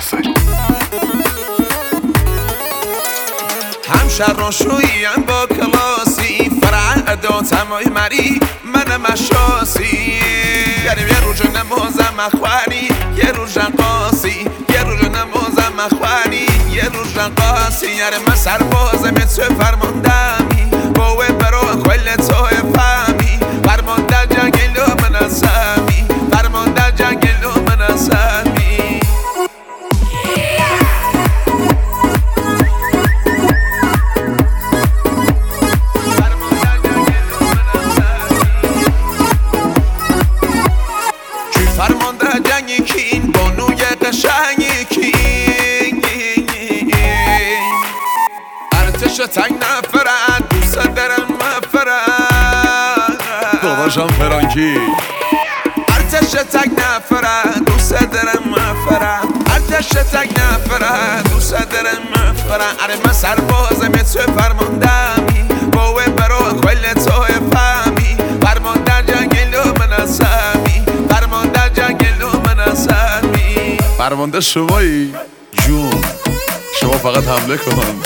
آفرین. همشهرشوییم با کلاسی فرع داتمای مری من مشاسی یعنی یه روز نمازم اخوانی یه روز رقاصی یه روز نمازم اخوانی یه روز رقاصی یعنی من سربازم تو فرماندمی باوه برا کل توی فهمی فرمان در جنگل و مناسمی فرمان در جنگل و مناسمی فرمانده جنگی کین بانوی قشنگی کین ارتش تنگ نفرن دوست درم مفرن داداشم فرانکی ارتش تنگ نفرن دوست درم مفرن ارتش تنگ نفرن دوست درم مفرن اره من سربازم تو فرماندمی باوه برا کل توی فهمی فرمان در جنگل و مناسمی فرمان در جنگل و مناسمی فرمانده شمایی جون شما فقط حمله کن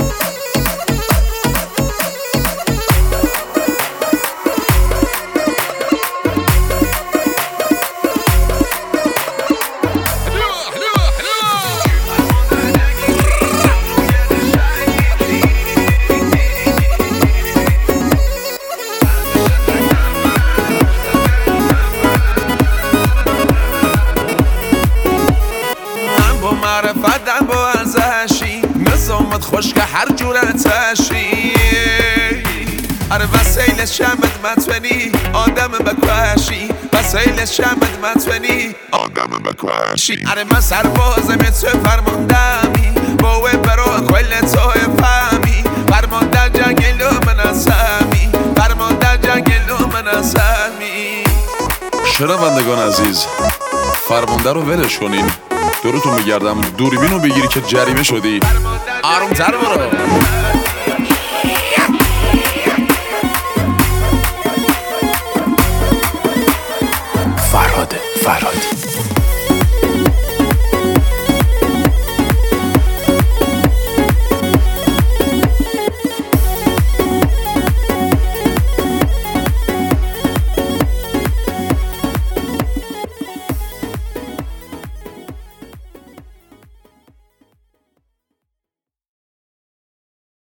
معرفتم با ارزشی نظامت خوش که هر جورتشی اره وسیل شمت متونی آدم بکوشی وسیل شمت متونی آدم بکوشی اره من سربازم تو فرماندمی باوه برا کل توی فهمی فرمان در جنگل و مناسمی فرمان در جنگل و مناسمی شنوندگان عزیز فرمانده رو ولش کنین دورتون میگردم دوربین رو بگیری که جریمه شدی آرومتر برو